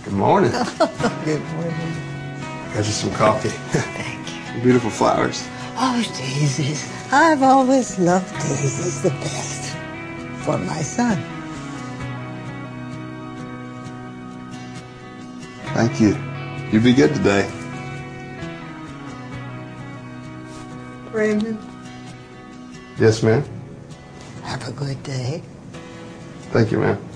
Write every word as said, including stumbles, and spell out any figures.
Good morning. Good morning. Got you some coffee. Thank you. Some beautiful flowers. Oh, daisies. I've always loved daisies the best. For my son. Thank you. You be good today. Raymond. Yes, ma'am. Have a good day. Thank you, ma'am.